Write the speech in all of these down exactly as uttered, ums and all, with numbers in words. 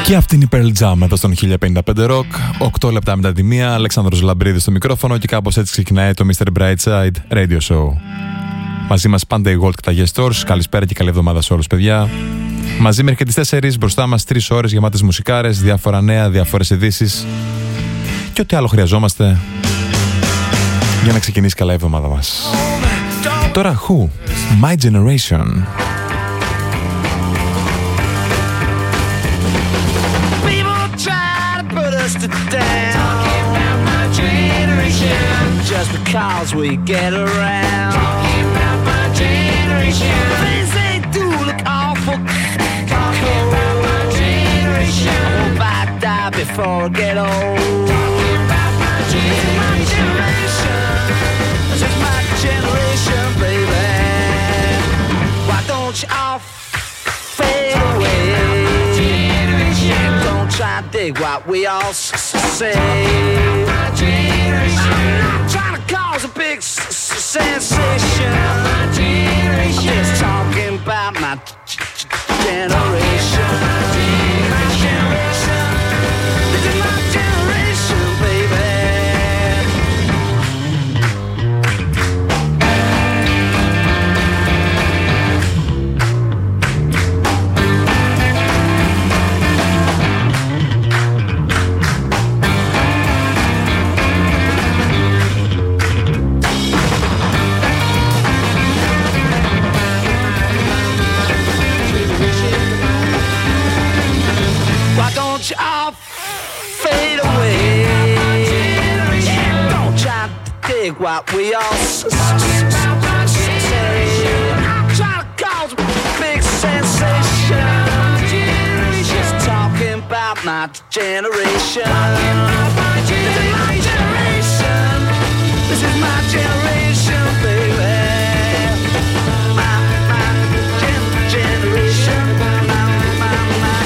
Και αυτή είναι η Pearl Jam εδώ στον χίλια πενήντα πέντε Rock. οκτώ λεπτά μετά τη μία, Αλέξανδρος Λαμπρίδης στο μικρόφωνο και κάπως έτσι ξεκινάει το μίστερ Brightside Radio Show. Μαζί μας πάντα η Gold και τα Guest Stores. Καλησπέρα και καλή εβδομάδα σε όλους, παιδιά. Μαζί μέχρι και τις τέσσερις, μπροστά μας τρεις ώρες γεμάτες μουσικάρες, διάφορα νέα, διάφορες ειδήσεις και ό,τι άλλο χρειαζόμαστε για να ξεκινήσει καλά η εβδομάδα μας. Τώρα Who, My Generation. Talking about my generation, just because we get around. Talking about my generation, things they do look awful. Talking about my generation, I hope I die before I get old. Talking about my generation, this is my generation, baby. Why don't you all fade away? Don't try to dig what we all say. My generation, I'm not trying to cause a big s- s- sensation. My generation, I'm just talking about my g- g- generation. My generation, this is my generation, baby. Why don't you all fade away? Yeah, don't try to dig what we all s- s- s- say. I'm trying to cause a big sensation. Just talking about my generation. This is my generation. This is my generation, baby. My, my gen- generation. My, my, my.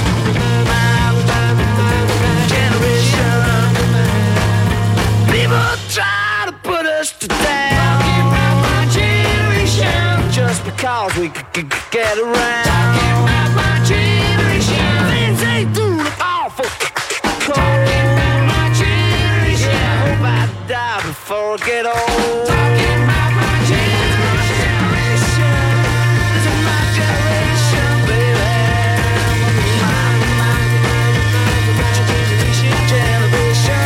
People try to put us to down. Talking about my generation, just because we c- c- get around. Talking about my generation, things they do look awful cold. Talking about my generation, I hope I die before I get old. Talking about my generation, this is my generation, baby. My, my, generation, generation.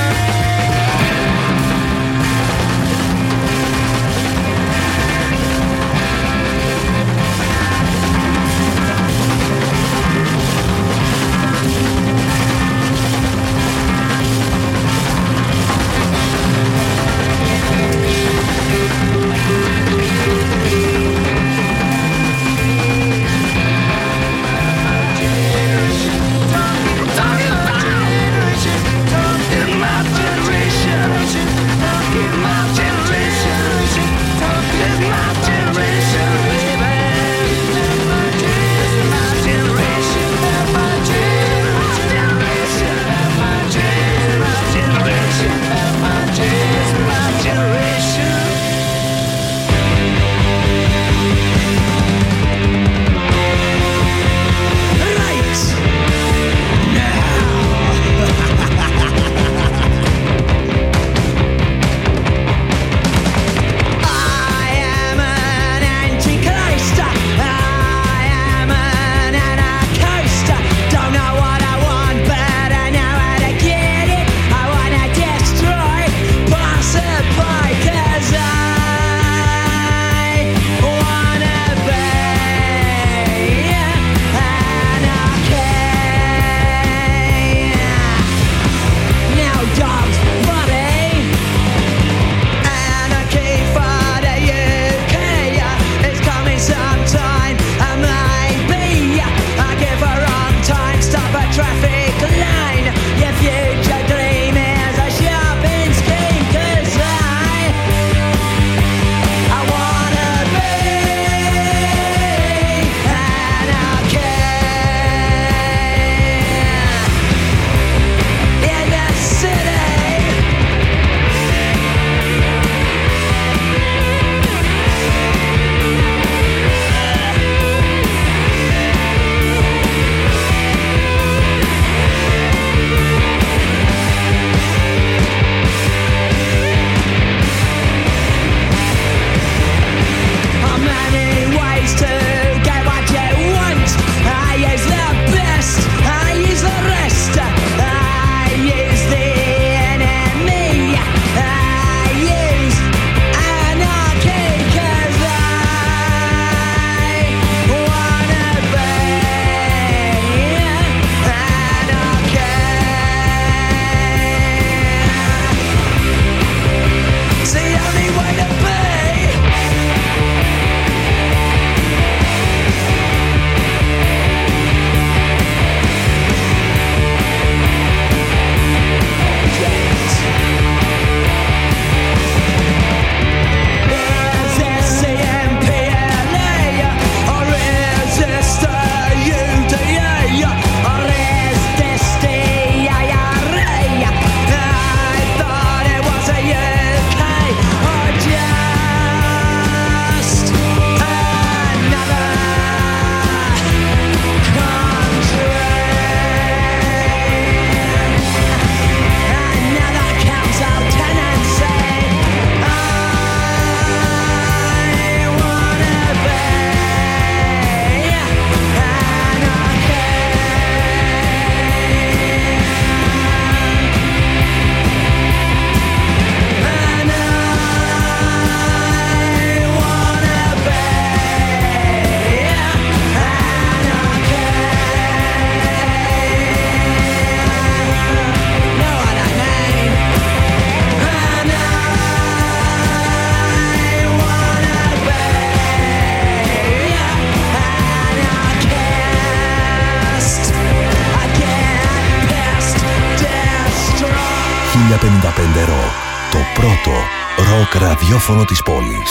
πενήντα πέντε Rock, το πρώτο ροκ ραδιόφωνο της πόλης.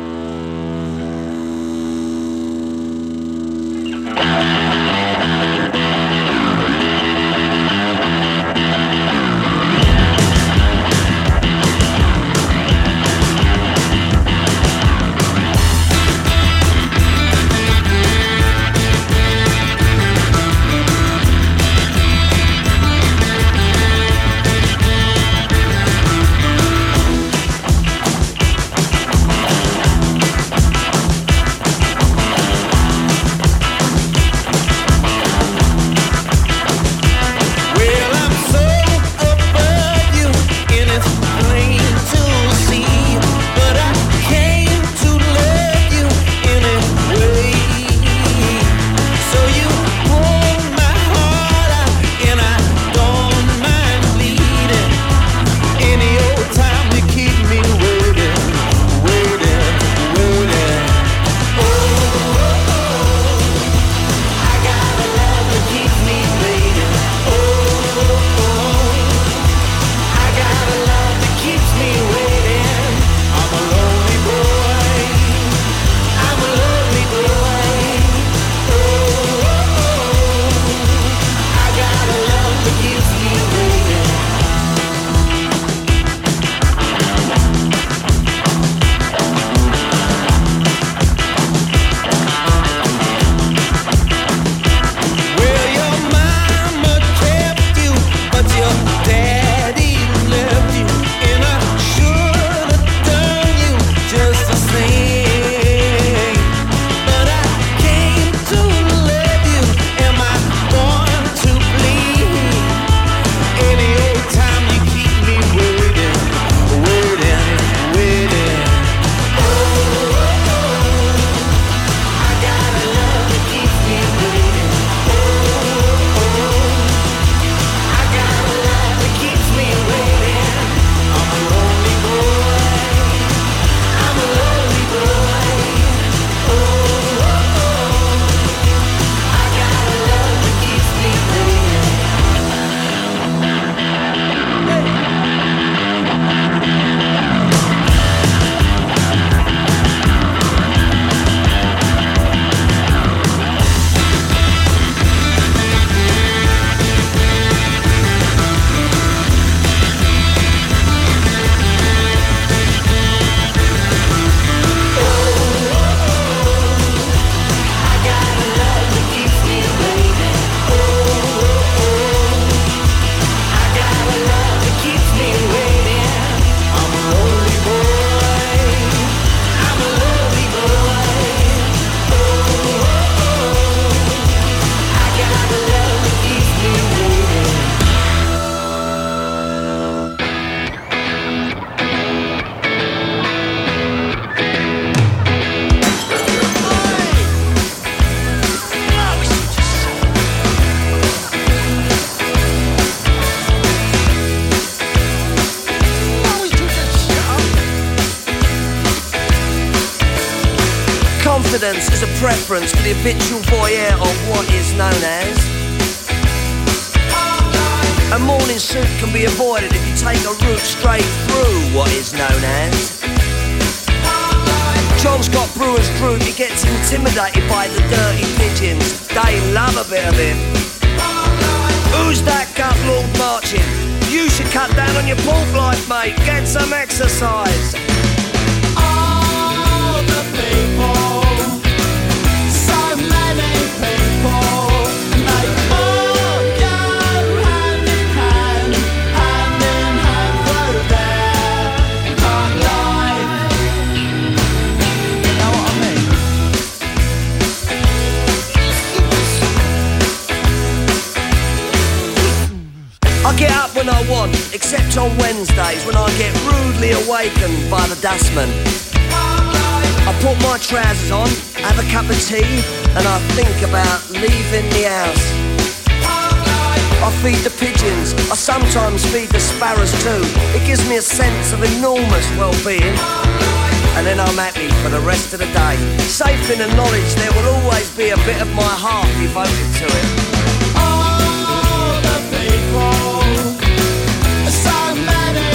Confidence is a preference for the habitual voyeur of what is known as. A morning suit can be avoided if you take a route straight through what is known as. John's got brewer's droop, he gets intimidated by the dirty pigeons. They love a bit of him. Who's that gut lord marching? You should cut down on your pork life, mate. Get some exercise. All the people. I get up when I want, except on Wednesdays when I get rudely awakened by the dustman. I put my trousers on, have a cup of tea, and I think about leaving the house. I feed the pigeons, I sometimes feed the sparrows too. It gives me a sense of enormous well-being. And then I'm happy for the rest of the day, safe in the knowledge there will always be a bit of my heart devoted to it. All the people, so many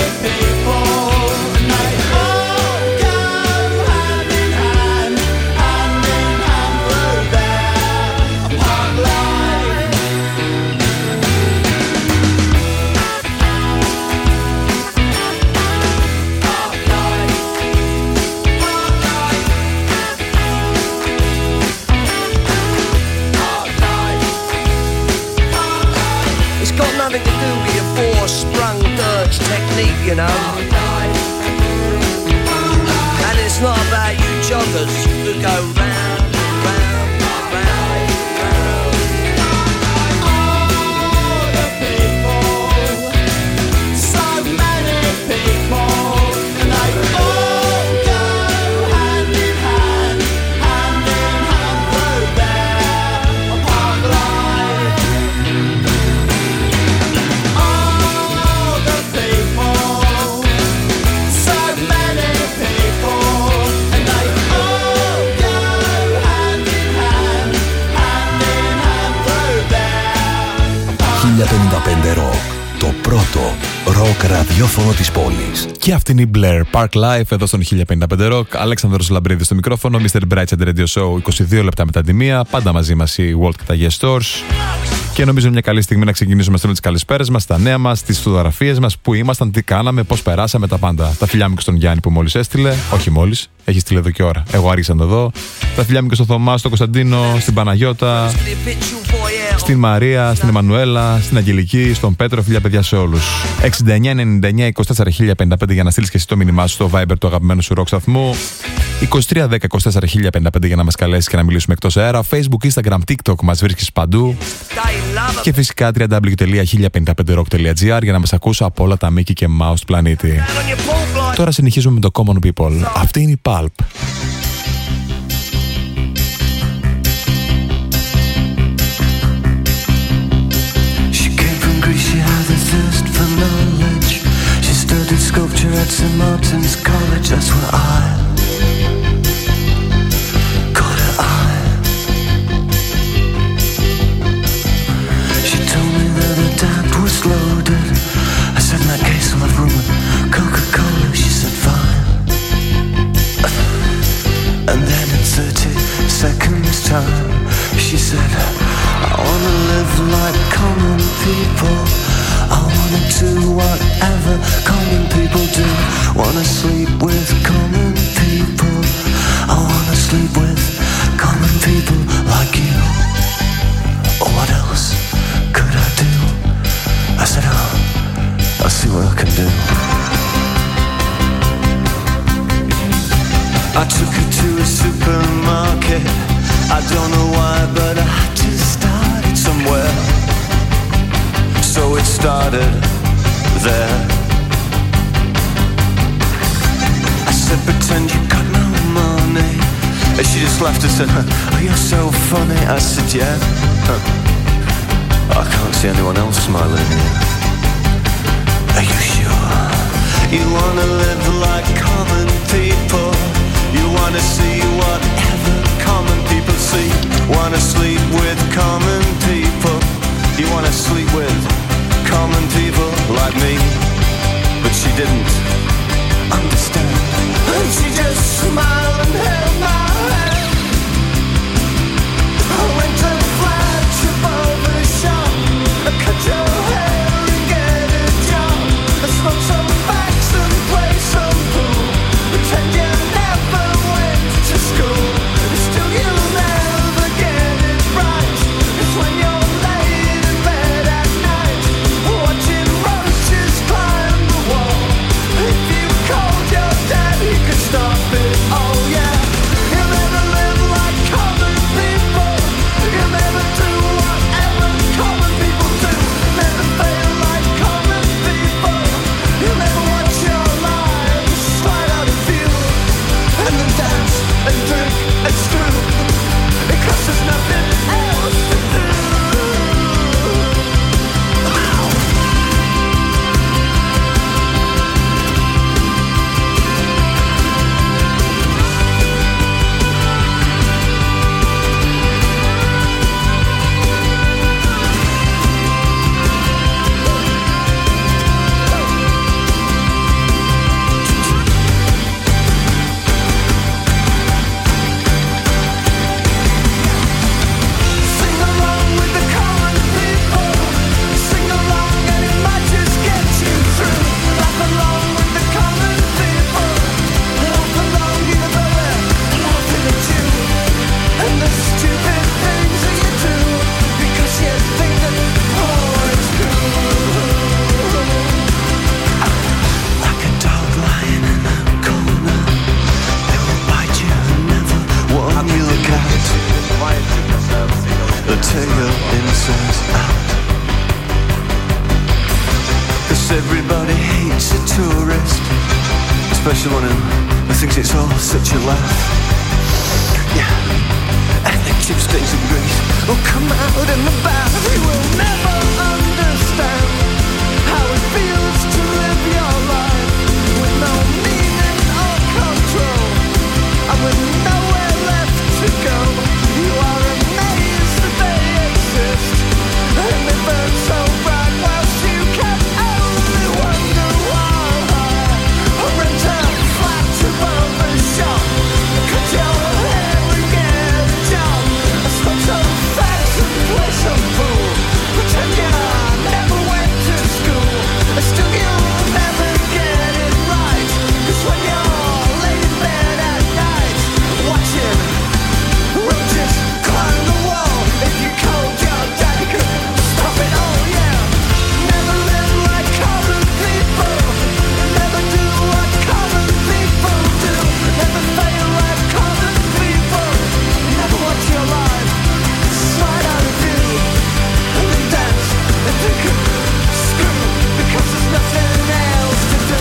sleep, you know. And it's not about you joggers who go round, round, round, round. All the people, so many people, and they all go hand in hand, hand in hand through their park life. All the people, so many people, and they all go hand in hand, hand in hand through their. χίλια πενήντα πέντε Rock, το πρώτο ροκ ραδιόφωνο της πόλης. Και αυτή είναι η Blair Park Life εδώ στον χίλια πενήντα πέντε Rock. Αλέξανδρος Λαμπρίδης στο μικρόφωνο, μίστερ Brightside Radio Show, είκοσι δύο λεπτά μετά τη μία. Πάντα μαζί μας η World και τα Yes Stores. Και νομίζω είναι μια καλή στιγμή να ξεκινήσουμε στέλνοντας τις καλησπέρες μας, τα νέα μας, τις φωτογραφίες μας, που ήμασταν, τι κάναμε, πώς περάσαμε, τα πάντα. Τα φιλιά μου και στον Γιάννη που μόλις έστειλε. Όχι μόλις, έχει στείλει εδώ και ώρα. Εγώ άρχισα να το δω. Τα φιλιά μου και στον Θωμά, στον Κωνσταντίνο, στην Παναγιώτα, στην Μαρία, στην Εμμανουέλα, στην Αγγελική, στον Πέτρο. Φιλιά παιδιά σε όλους. εξήντα εννιά ενενήντα εννιά είκοσι τέσσερα χίλια πενήντα πέντε για να στείλεις και εσύ το μήνυμά σου στο Viber του αγαπημένου σου ροκ σταθμού. είκοσι τρία δέκα είκοσι τέσσερα χίλια πενήντα πέντε για να μας καλέσεις και να μιλήσουμε εκτός αέρα. Facebook, Instagram, TikTok μας βρίσκεις παντού. Και φυσικά double-u double-u double-u τελεία χίλια πενήντα πέντε rock τελεία gr για να μας ακούσει από όλα τα Mickey και Mouse του πλανήτη. Τώρα συνεχίζουμε με το Common People. Αυτή είναι η Pulp. Sculpture at Saint Martin's College, that's where I caught her eye. She told me that her dad was loaded. I said, in that case I'll have room with Coca-Cola. She said, fine. And then in thirty seconds time, she said, I wanna live like common people. I wanna do whatever common people do. Wanna sleep with common people. I wanna sleep with common people like you. Oh, what else could I do? I said, oh, I'll see what I can do. I took her to a supermarket. I don't know why, but I just started somewhere. So it started there. I said, pretend you got no money. And she just laughed and said, oh, you're so funny. I said, yeah. Huh. I can't see anyone else smiling here. Are you sure? You wanna live like common people. You wanna see whatever common people see. Wanna sleep with common people. You wanna sleep with common people like me. But she didn't understand. And she just smiled and held my hand. I went to the flagship of the shop. I cut your hair and get a job. I smoked some facts and played some pool. Pretend you never went to school. Still you'll never get it right. It's when you're laid in bed at night, watching roaches climb everybody hates a tourist, especially one who thinks it's all such a laugh. Yeah, and the chip stains of Greece will come out in the bath. You will never understand how it feels to live your life with no meaning or control, and with nowhere left to go. You are amazed that they exist, and they burn so bright whilst you can only wonder why. Or rent a flat above the shop, cut your hair and get a job, smoke some fags and play some pool, pretend you never went to school, and still you'll never get it right. Cause when you're laying in bed at night, watching roaches climb the wall, if you called your daddy could stop it all, yeah. Never live like common people, never do what common people do, never fail like common people, never watch your life slide out of view, and then dance and think and screw, because there's nothing else to do.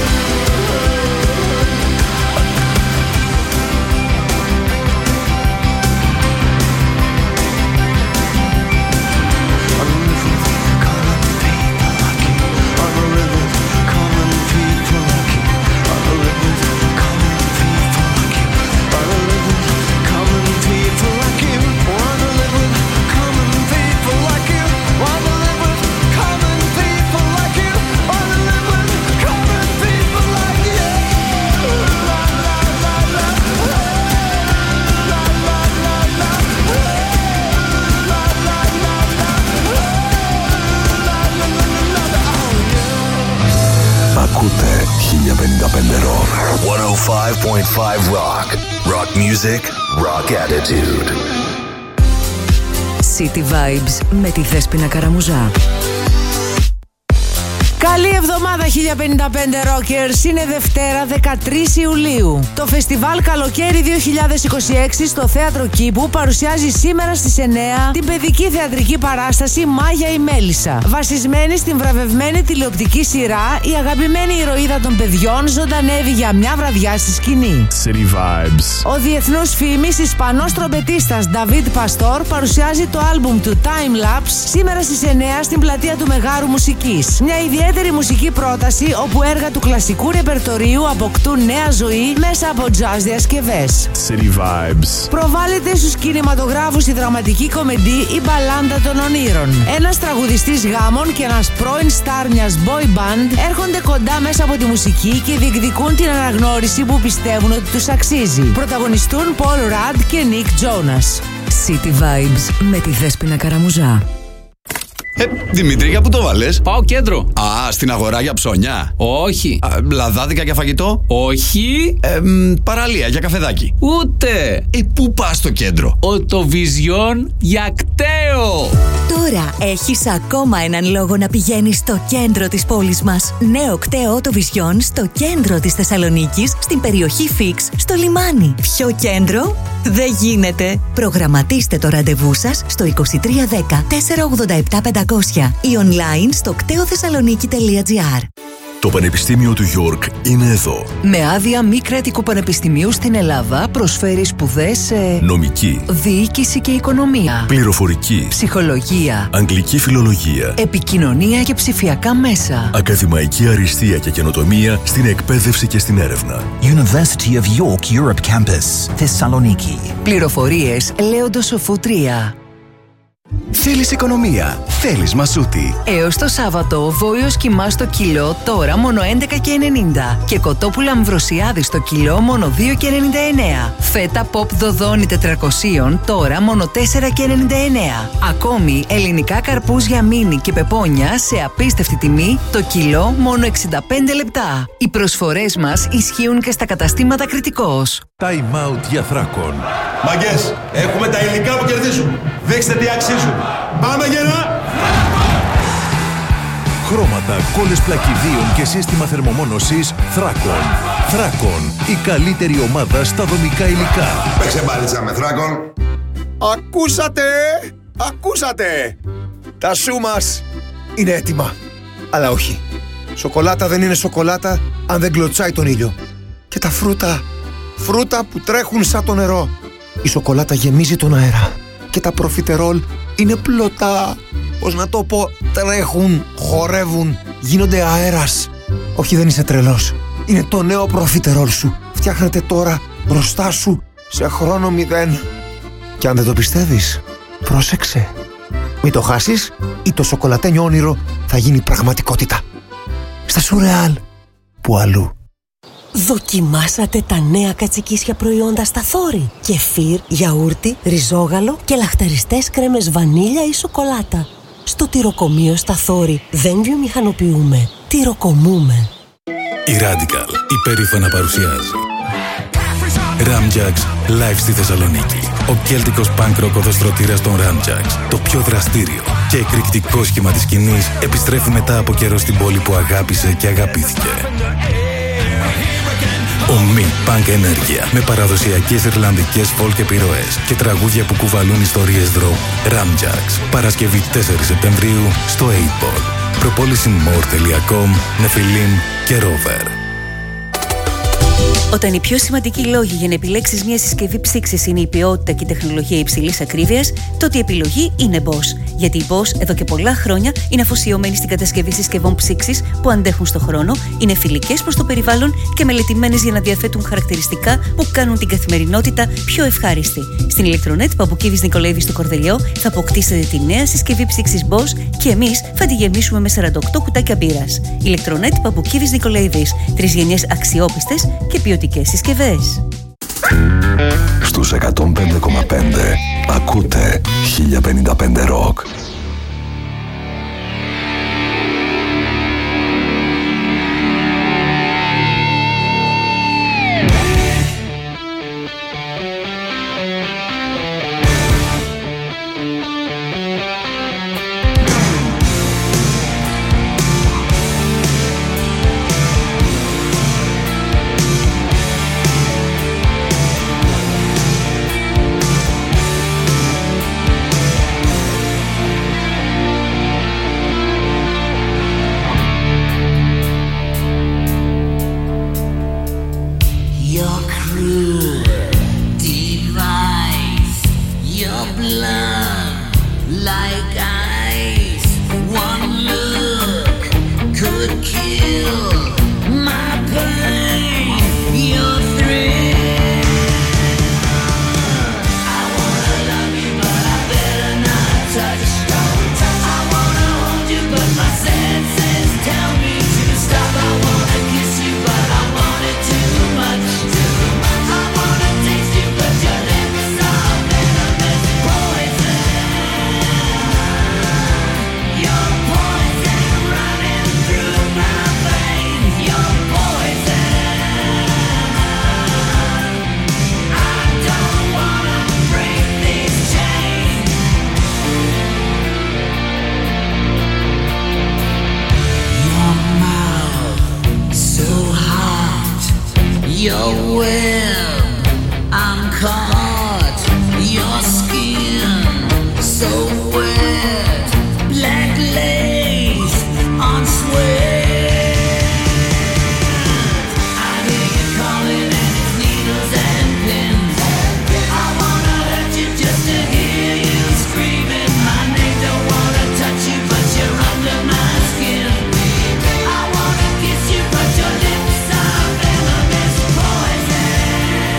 Ακούτε χίλια πενήντα πέντε Rock. εκατόν πέντε κόμμα πέντε Rock. Rock music, rock attitude. City Vibes με τη Δέσποινα Καραμουζά. Καλή εβδομάδα χίλια πενήντα πέντε Rockers, είναι Δευτέρα δεκατρείς Ιουλίου. Το φεστιβάλ Καλοκαίρι δύο χιλιάδες είκοσι έξι στο Θέατρο Κήπου παρουσιάζει σήμερα στις εννιά την παιδική θεατρική παράσταση Μάγια η Μέλισσα. Βασισμένη στην βραβευμένη τηλεοπτική σειρά, η αγαπημένη ηρωίδα των παιδιών ζωντανεύει για μια βραδιά στη σκηνή. City Vibes. Ο διεθνούς φήμης Ισπανός τρομπετίστας Νταβίτ Παστόρ παρουσιάζει το άλμπουμ του Time Lapse σήμερα στις εννιά στην πλατεία του Μεγάρου Μουσικής. Μια ιδιαίτερη μουσική πρόταση όπου έργα του κλασικού ρεπερτορίου αποκτούν νέα ζωή μέσα από jazz διασκευές. City Vibes. Προβάλλεται στους κινηματογράφους η δραματική κομεντή «Η Μπαλάντα των Ονείρων». Ένας τραγουδιστής γάμων και ένας πρώην στάρ μιας boy band έρχονται κοντά μέσα από τη μουσική και διεκδικούν την αναγνώριση που πιστεύουν ότι τους αξίζει. Πρωταγωνιστούν Paul Rudd και Nick Jonas. City Vibes με τη Δέσποινα Καραμουζά. Ε, Δημήτρη, για πού το βάλες? Πάω κέντρο. Α, στην αγορά για ψώνια. Όχι. Α, λαδάδικα για φαγητό. Όχι. Ε, μ, παραλία για καφεδάκι. Ούτε. Ε, πού πας στο κέντρο? Οτοβιζιόν για κταίο. Τώρα έχεις ακόμα έναν λόγο να πηγαίνεις στο κέντρο της πόλης μας. Νέο κταίο Οτοβιζιόν στο κέντρο της Θεσσαλονίκης, στην περιοχή Φίξ, στο λιμάνι. Πιο κέντρο δεν γίνεται. Προγραμματίστε το ραντεβού σας στο είκοσι τρία δέκα τετρακόσια ογδόντα επτά πεντακόσια ή online στο κτέοθεσσαλονίκη τελεία τζι άρ. Το Πανεπιστήμιο του York είναι εδώ. Με άδεια μη κρατικού πανεπιστημίου στην Ελλάδα προσφέρει σπουδές σε Νομική, διοίκηση και οικονομία, πληροφορική, ψυχολογία, αγγλική φιλολογία, επικοινωνία και ψηφιακά μέσα, ακαδημαϊκή αριστεία και καινοτομία στην εκπαίδευση και στην έρευνα. University of York Europe Campus, Thessaloniki. Πληροφορίες Λέοντος Σοφού τρία. Θέλεις οικονομία, θέλεις μασούτη. Έως το Σάββατο, βόηος κιμά στο κιλό τώρα μόνο έντεκα και ενενήντα και κοτόπουλα Αμβροσιάδη στο κιλό μόνο δύο και ενενήντα εννέα. Φέτα Pop Δοδόνη τετρακόσια τώρα μόνο τέσσερα και ενενήντα εννέα. Ακόμη ελληνικά καρπούζια μίνι και πεπόνια σε απίστευτη τιμή το κιλό μόνο εξήντα πέντε λεπτά. Οι προσφορές μας ισχύουν και στα καταστήματα Κρητικός. Time out για Θράκον. Μαγκές, έχουμε τα υλικά που κερδίζουν. Δείξτε τι αξίζουν. Πάμε γερά! Χρώματα, κόλλες πλακιδίων και σύστημα θερμομόνωσης Θράκον. Θράκον, η καλύτερη ομάδα στα δομικά υλικά. Παίξε μπάλιτσα με Θράκον. Ακούσατε! Ακούσατε! Τα σου μας είναι έτοιμα. Αλλά όχι. Σοκολάτα δεν είναι σοκολάτα αν δεν κλωτσάει τον ήλιο. Και τα φρούτα, φρούτα που τρέχουν σαν το νερό. Η σοκολάτα γεμίζει τον αέρα. Και τα προφιτερόλ είναι πλωτά. Πώς να το πω, τρέχουν, χορεύουν, γίνονται αέρας. Όχι, δεν είσαι τρελός. Είναι το νέο προφιτερόλ σου. Φτιάχνεται τώρα μπροστά σου σε χρόνο μηδέν. Και αν δεν το πιστεύεις, πρόσεξε. Μην το χάσεις ή το σοκολατένιο όνειρο θα γίνει πραγματικότητα. Στα Σουρεάλ, που αλλού. Δοκιμάσατε τα νέα κατσικίσια προϊόντα στα Θόρη. Κεφίρ, γιαούρτι, ριζόγαλο και λαχταριστές κρέμες βανίλια ή σοκολάτα. Στο τυροκομείο στα Θόρη δεν βιομηχανοποιούμε, τυροκομούμε. Η Radical υπερήφανα παρουσιάζει Ramjax live στη Θεσσαλονίκη. Ο κέλτικος punk rock οδοστρωτήρας των Ramjax, το πιο δραστήριο και εκρηκτικό σχήμα της σκηνής, επιστρέφει μετά από καιρό στην πόλη που αγάπησε και αγαπήθηκε. Ομή punk ενέργεια με παραδοσιακές ιρλανδικές folk επιρροές και τραγούδια που κουβαλούν ιστορίες δρόμου. Ramjax, Παρασκευή τέσσερις Σεπτεμβρίου στο οκτώ Ball. Προπόληση more τελεία com, Νεφιλίμ και Rover. Όταν οι πιο σημαντικοί λόγοι για να επιλέξεις μια συσκευή ψήξης είναι η ποιότητα και η τεχνολογία υψηλής ακρίβειας, τότε η επιλογή είναι Bosch. Γιατί η Bosch εδώ και πολλά χρόνια είναι αφοσιωμένη στην κατασκευή συσκευών ψήξης που αντέχουν στο χρόνο, είναι φιλικές προς το περιβάλλον και μελετημένες για να διαθέτουν χαρακτηριστικά που κάνουν την καθημερινότητα πιο ευχάριστη. Στην ηλεκτρονέτ Παπουκίδης Νικολαίδης στο Κορδελιό θα αποκτήσετε τη νέα συσκευή ψήξης Bosch και εμείς θα τη γεμίσουμε με σαράντα οκτώ κουτάκια μπύρας. Ηλεκτρονέτ Παπουκίδης Νικολαίδης. Τρεις γενιές αξιόπιστες και ποιοτικές συσκευές. Στους εκατόν πέντε κόμμα πέντε ακούτε χίλια πενήντα πέντε Rock. Poison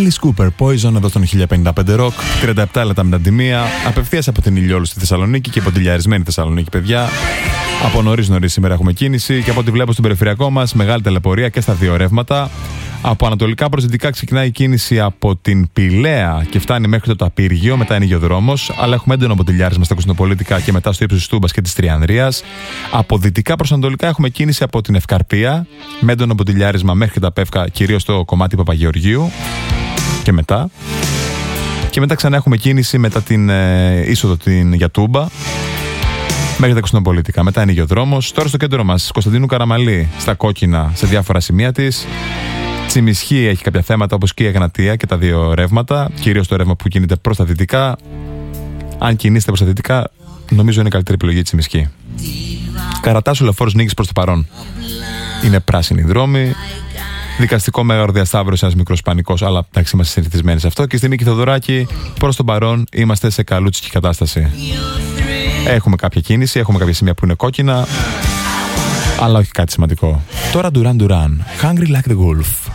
Alice Cooper, Poison, εδώ στον χίλια πενήντα πέντε Rock. τριάντα επτά λεπτά μετά τη μία. Απευθείας από την Ηλιόλου στη Θεσσαλονίκη και ποντιλιαρισμένη Θεσσαλονίκη, παιδιά. Από νωρίς νωρίς σήμερα έχουμε κίνηση και από ό,τι βλέπω στον περιφερειακό μας, μεγάλη ταλαιπωρία και στα δύο ρεύματα. Από ανατολικά προς δυτικά ξεκινάει η κίνηση από την Πηλαία και φτάνει μέχρι το Ταπύργιο, μετά είναι γεωδρόμος, αλλά έχουμε έντονο ποντιλιάρισμα στα Κωνσταντινοπολίτικα και μετά στο ύψος της Τούμπας και της Τριανδρίας. Από δυτικά προς ανατολικά έχουμε κίνηση από την Ευκαρπία, με έντονο ποντιλιάρισμα μέχρι τα Πεύκα, κυρίως στο κομμάτι Παπαγεωργίου και μετά. Και μετά ξανά έχουμε κίνηση μετά την ε, είσοδο την για Τούμπα μέχρι τα Κωνσταντινοπολίτικα. Μετά είναι γεωδρόμος. Τώρα στο κέντρο μας, Κωνσταντίνου Καραμαλή, στα κόκκινα σε διάφορα σημεία της. Τσιμισχή έχει κάποια θέματα όπως και η Εγνατία και τα δύο ρεύματα, κυρίως το ρεύμα που κινείται προς τα δυτικά. Αν κινείστε προς τα δυτικά, νομίζω είναι η καλύτερη επιλογή Τσιμισχή. Καρατάσου Λεωφόρος Νίκης προς το παρόν. Είναι πράσινη δρόμη. Δικαστικό Μέγαρο Διασταύρωση, ένας μικρός πανικός, αλλά εντάξει, είμαστε συνηθισμένοι σε αυτό. Και στη Νίκη Θοδωράκη προς τον παρόν είμαστε σε καλούτσικη κατάσταση. Έχουμε κάποια κίνηση, έχουμε κάποια σημεία που είναι κόκκινα, αλλά όχι κάτι σημαντικό. Τώρα Duran Duran, Hungry Like the Wolf.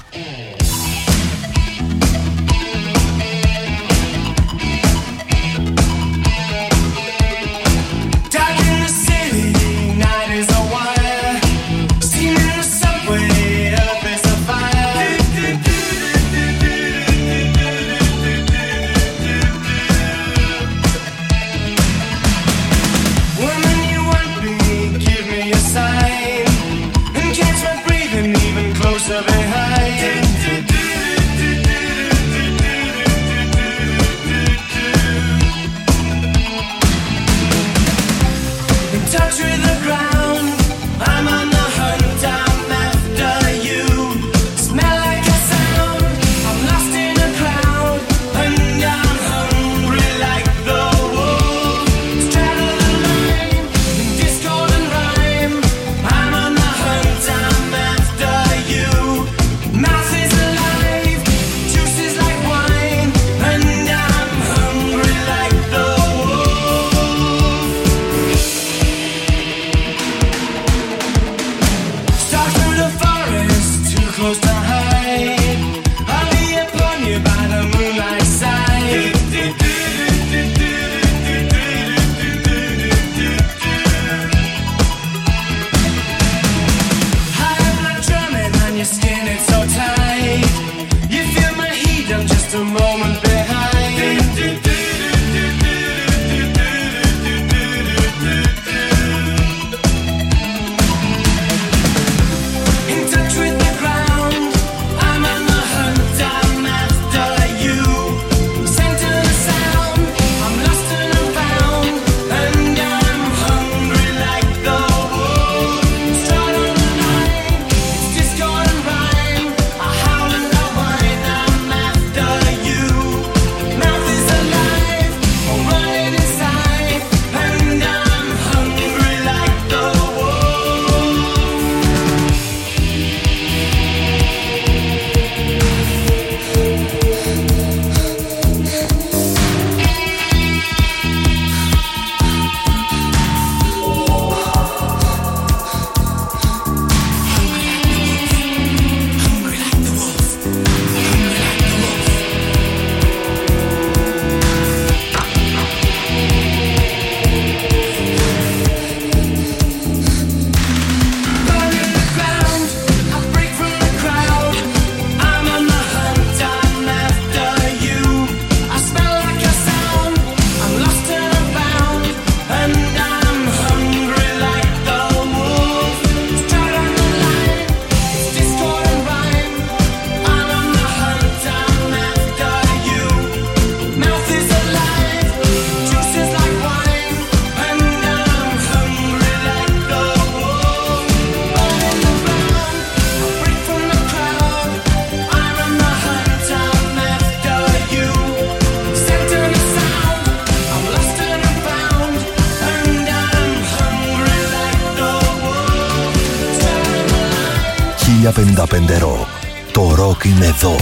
χίλια πενήντα πέντε Rock. Το ροκ είναι εδώ.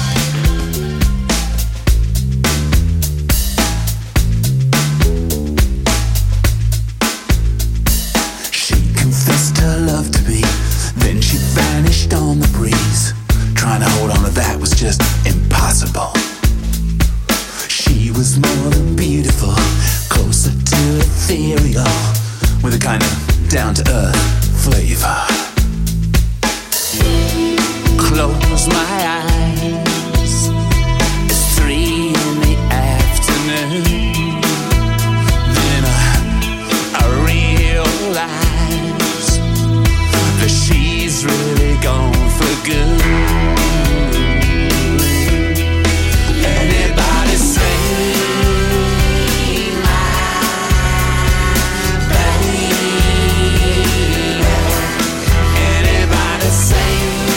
She confessed her love to me, then she vanished on the breeze. Trying to hold on to that was just impossible. was more than beautiful, closer to ethereal, with a kind of down-to-earth flavor. Close my eyes, it's three in the afternoon. Then I, I realize that she's really gone for good. Anybody say my baby? Anybody say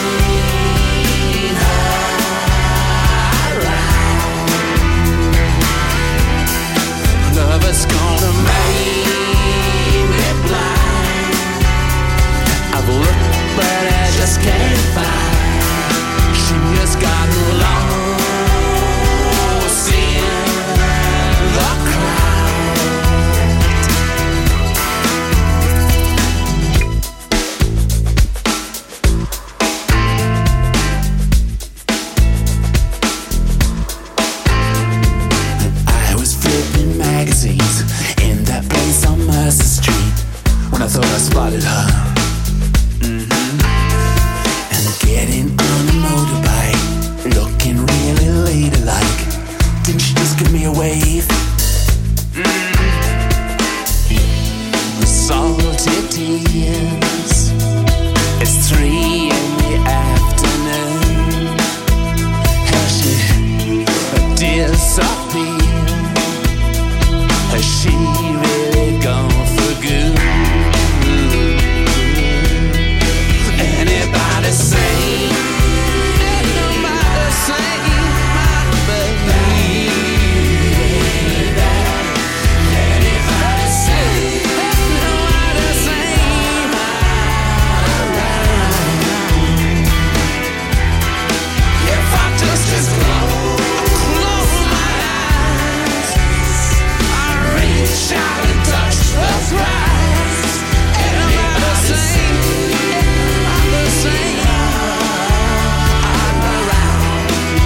lover's gonna make me blind. I've looked but I just can't find. She just got lost in the crowd. I was flipping magazines in that place on Mercer Street when I thought I spotted her. Mm-hmm. And getting on a motorbike, looking really ladylike. Didn't she just give me a wave? Mm-hmm. Salty tears. It's three in the afternoon. Has she disappeared? Has she really gone for good? Anybody say, anybody say, my baby? Anybody say, anybody say, my if I just, just close, close my eyes, I reach out and touch the prize. Anybody say, anybody say, I'm around.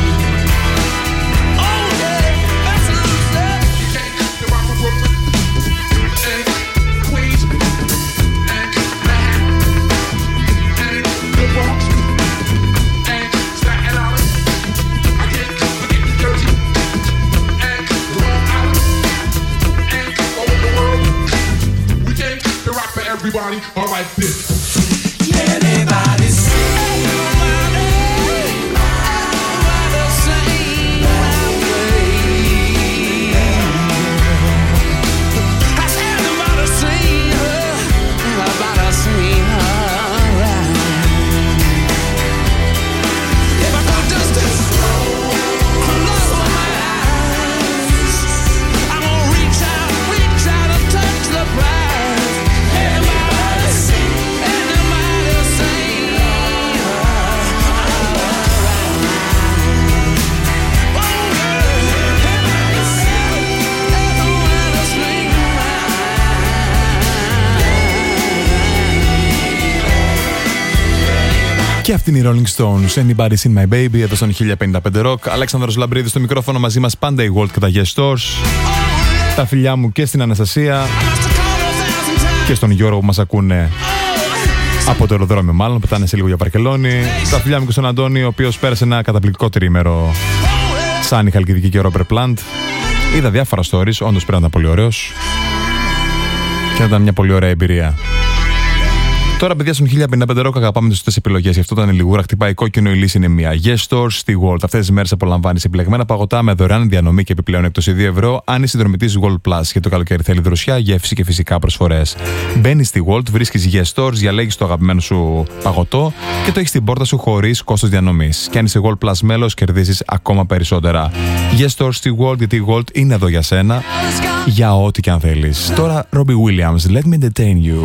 Oh yeah, that's what I'm saying. The rock from Brooklyn, and Queens, and Manhattan, and the Bronx, and Staten Island. I can't forget New Jersey, and Long Island, and all over the world. We came to rock for everybody. All right, this. Anybody say, anybody, anybody say, my baby? Has anybody seen her? Anybody seen her around? If I could just close my eyes, I'm gonna reach out, reach out and touch the prize. Anybody say, anybody say, Και αυτή είναι η Rolling Stones, Anybody Seen My Baby, εδώ στον χίλια πενήντα πέντε Rock. Αλέξανδρος Λαμπρίδης στο μικρόφωνο, μαζί μας πάντα η Walt και τα Guest Stores. Τα φιλιά μου και στην Αναστασία και στον Γιώργο που μας ακούνε από το αεροδρόμιο, μάλλον πετάνε σε λίγο για Βαρκελόνη. Τα φιλιά μου και στον Αντώνη, ο οποίος πέρασε ένα καταπληκτικό τριήμερο σαν η Χαλκιδική και ο Ρόμπερ Πλάντ. Είδα διάφορα stories, όντως πρέπει να ήταν πολύ ωραίος και να ήταν μια πολύ ωραία εμπειρία. Τώρα, παιδιά, στον χίλια πενήντα πέντε Rock αγαπάμε τις σωστές επιλογές. Γι' αυτό ήταν λιγούρα. Χτυπάει κόκκινο, η λύση είναι μία. Guest Stores στη World. Αυτές τις μέρες απολαμβάνεις επιλεγμένα παγωτά με δωρεάν διανομή και επιπλέον έκπτωση δύο ευρώ. Αν είσαι συνδρομητής World Plus και το καλοκαίρι θέλει δροσιά, γεύση και φυσικά προσφορές. Μπαίνεις στη World, βρίσκεις Guest Stores, διαλέγεις το αγαπημένο σου παγωτό και το έχεις στην πόρτα σου χωρίς κόστος διανομής. Και αν είσαι World Plus μέλος, κερδίζεις ακόμα περισσότερα. Guest Stores στη World, γιατί η World είναι εδώ για σένα, για ό,τι και αν θέλεις. Τώρα, Robbie Williams, Let Me Detain You.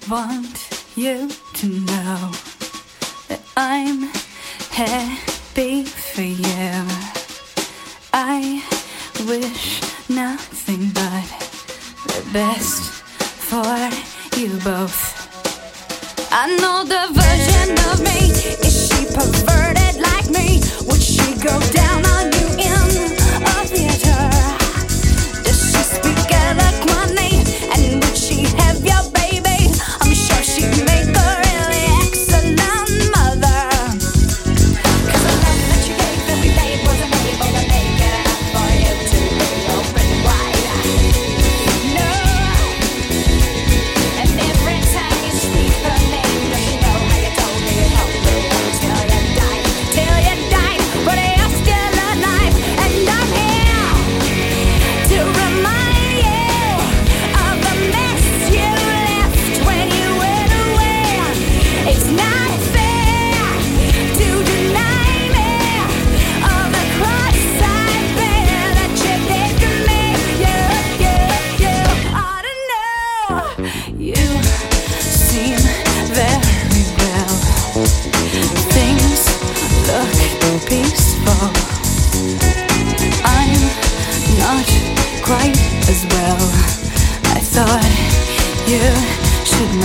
want you to know that I'm happy for you. I wish nothing but the best for you both. I know the version of me. Is she perverted like me? Would she go down on you in a theater? Does she speak eloquently? And would she have your baby? I'm sure she'd make a really excellent mother. 'Cause the love that you gave every day wasn't ready for the naked enough for you to be open wide. No. And every time you speak her name, does she know how you told me you helped me till you died, till you died, but you're still alive, and I'm here to remind you of the mess you left when you went away. It's not fair to deny me of the cross I bear that you did to me. You, you, you ought to know. You seem very well. Things look peaceful. I'm not quite as well. I thought you should